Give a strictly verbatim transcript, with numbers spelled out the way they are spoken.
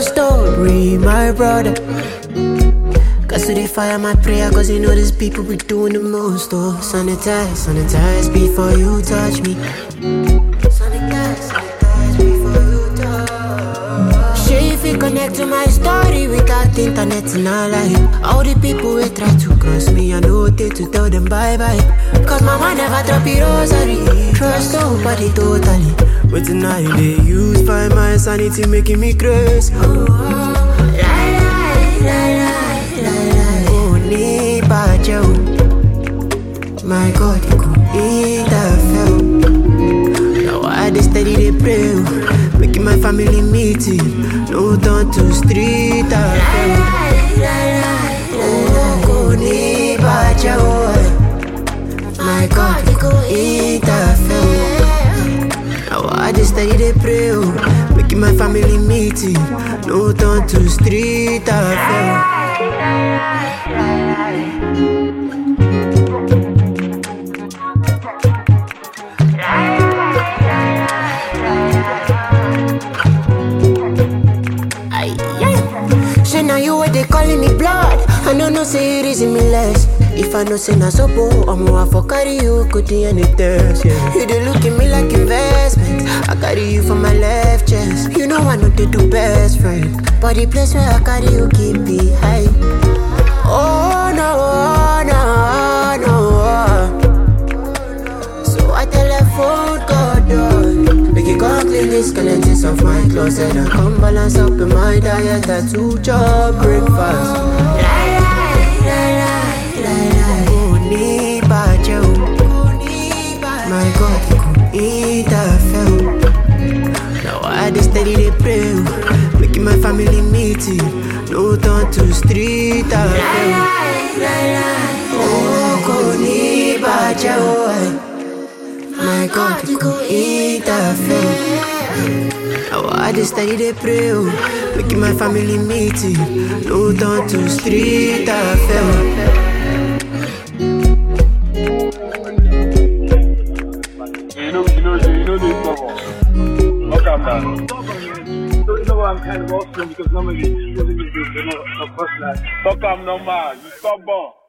story, my brother. Cause to the fire my prayer, cause you know these people be doing the most. Oh, sanitize, sanitize before you touch me. Sanitize, sanitize before you touch. Shey if you connect to my story without internet in our life. All the people will try to cross me, I know they to tell them bye bye. Cause mama never drop a rosary. Trust nobody totally. But tonight they use find my sanity making me crazy. Oh, oh. Lie, lie, lie, lie, lie, lie. Oh, need bad joe. My God, you could eat that fell. Now I dey steady they pray. Making my family meeting. No turn to street I fell. Oh, go need bad joe. My God, you could eat that fell. Now I just steady they pray, oh. Making my family meeting. No turn to street I fell. Say now you what they calling me blood. I know no say it is in me less. If I know say na sopo, I'm more for carry you, could do any test, yeah. You dey look at me like investment. I carry you for my left chest. You know I know they do best friend. But the place where I carry you keep me high. Oh no, oh, no, oh, no. So I telephone God, oh. Make you come clean the skeletons of my closet and come balance up in my diet. I two job breakfast. Lie, lie, lie, lie. My God, you could eat that fell. Now I dey steady they pray. Making my family meeting. No turn to street I fell. Oh, could eat bad joe. My God, you could eat that fell. Now I dey steady they pray. Making my family meeting. No turn to street I fell. You know, you know, you know this bubble. Look at that. So you know why I'm kind of awesome because normally you know, of course, like, fuck I'm normal. You stubborn.